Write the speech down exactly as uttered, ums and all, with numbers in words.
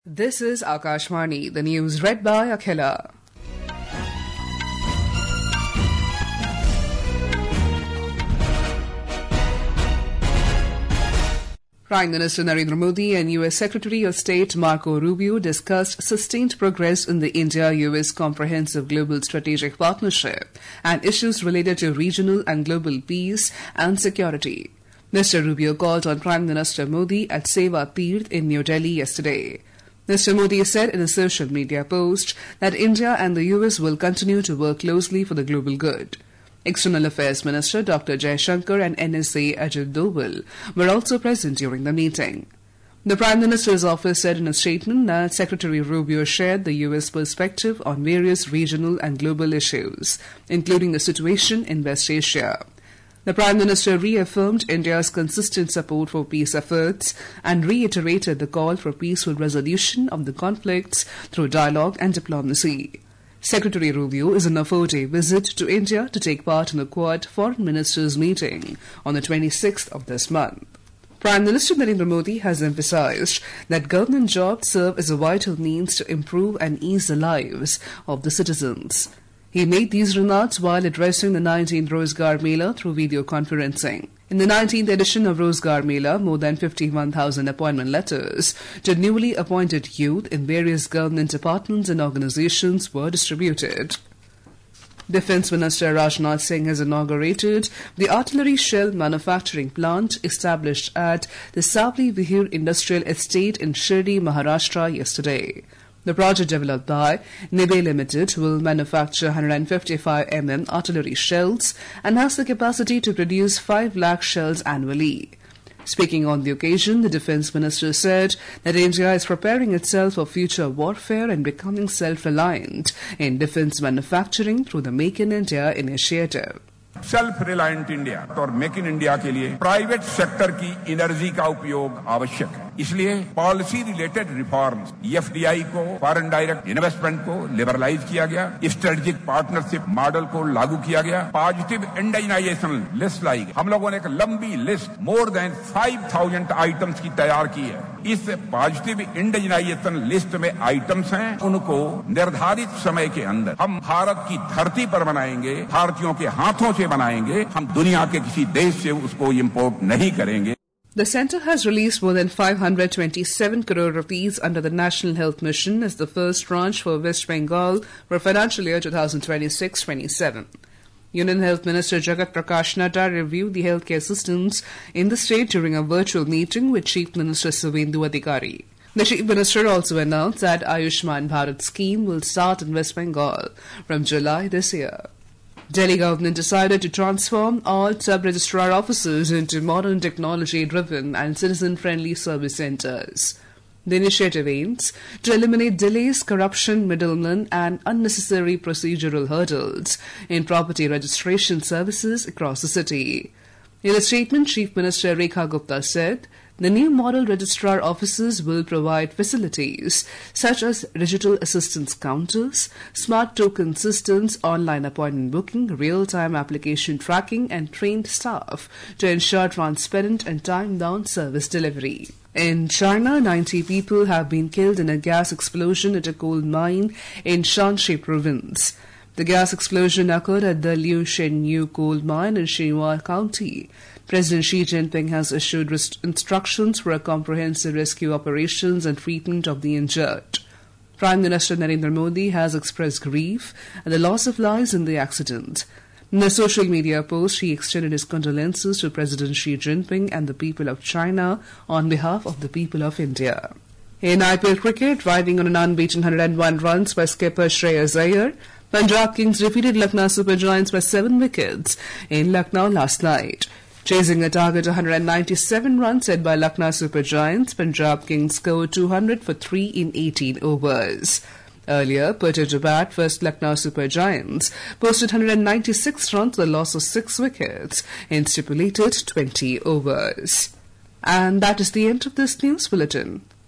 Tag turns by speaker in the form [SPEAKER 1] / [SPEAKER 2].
[SPEAKER 1] This is Akashvani, the news read by Akhila. Prime Minister Narendra Modi and U S Secretary of State Marco Rubio discussed sustained progress in the India-U S Comprehensive Global Strategic Partnership and issues related to regional and global peace and security. Mister Rubio called on Prime Minister Modi at Seva Tirth in New Delhi yesterday. Mister Modi said in a social media post that India and the U S will continue to work closely for the global good. External Affairs Minister Doctor Jaishankar and N S A Ajit Doval were also present during the meeting. The Prime Minister's office said in a statement that Secretary Rubio shared the U S perspective on various regional and global issues, including the situation in West Asia. The Prime Minister reaffirmed India's consistent support for peace efforts and reiterated the call for peaceful resolution of the conflicts through dialogue and diplomacy. Secretary Rubio is on a four-day visit to India to take part in the Quad Foreign Ministers meeting on the twenty-sixth of this month. Prime Minister Narendra Modi has emphasized that government jobs serve as a vital means to improve and ease the lives of the citizens. He made these remarks while addressing the nineteenth Rozgar Mela through video conferencing. In the nineteenth edition of Rozgar Mela, more than fifty-one thousand appointment letters to newly appointed youth in various government departments and organizations were distributed. Defence Minister Rajnath Singh has inaugurated the artillery shell manufacturing plant established at the Savli Vihir Industrial Estate in Shirdi, Maharashtra yesterday. The project developed by Nibe Limited will manufacture one hundred fifty-five millimeter artillery shells and has the capacity to produce five lakh shells annually. Speaking on the occasion, the Defence Minister said that India is preparing itself for future warfare and becoming self-reliant in defence manufacturing through the Make in India initiative.
[SPEAKER 2] Self reliant India और make in India के लिए private sector की energy का उपयोग आवश्यक है। इसलिए policy related reforms, FDI को, फॉरेन डायरेक्ट इन्वेस्टमेंट को लिबरलाइज किया गया, स्ट्रेटेजिक पार्टनरशिप मॉडल को लागू किया गया, पॉजिटिव इंडिजिनाइजेशन लिस्ट लाई गई। हम लोगों ने एक लंबी list more than five thousand items की तैयार की है। इस पॉजिटिव इंडिजिनाइजेशन लिस्ट में आइटम्स हैं, उनको निर्धारित समय के अंदर हम भारत की धरती पर बनाएंगे, भारतीयों के हाथों से बनाएंगे, हम दुनिया के किसी देश से उसको इंपोर्ट नहीं करेंगे।
[SPEAKER 1] The centre has released more than five hundred twenty-seven crore rupees under the National Health Mission as the first tranche for West Bengal for financial year twenty twenty-six twenty-seven. Union Health Minister Jagat Prakash Nadda reviewed the healthcare systems in the state during a virtual meeting with Chief Minister Suvendu Adhikari. The Chief Minister also announced that Ayushman Bharat scheme will start in West Bengal from July this year. Delhi government decided to transform all sub-registrar offices into modern technology-driven and citizen-friendly service centres. The initiative aims to eliminate delays, corruption, middlemen and unnecessary procedural hurdles in property registration services across the city. In a statement, Chief Minister Rekha Gupta said, the new model registrar offices will provide facilities such as digital assistance counters, smart token systems, online appointment booking, real-time application tracking and trained staff to ensure transparent and time-bound service delivery. In China, ninety people have been killed in a gas explosion at a coal mine in Shanxi province. The gas explosion occurred at the Liu Shenyu coal mine in Xinhua County. President Xi Jinping has issued instructions for a comprehensive rescue operations and treatment of the injured. Prime Minister Narendra Modi has expressed grief at the loss of lives in the accident. In a social media post, he extended his condolences to President Xi Jinping and the people of China on behalf of the people of India. In I P L cricket, riding on an unbeaten one hundred one runs by skipper Shreyas Iyer, Punjab Kings defeated Lucknow Super Giants by seven wickets in Lucknow last night. Chasing a target of one hundred ninety-seven runs set by Lucknow Super Giants, Punjab Kings scored two hundred for three in eighteen overs. Earlier, put to bat first Lucknow Super Giants posted one hundred ninety-six runs with a loss of six wickets in stipulated twenty overs. And that is the end of this news bulletin.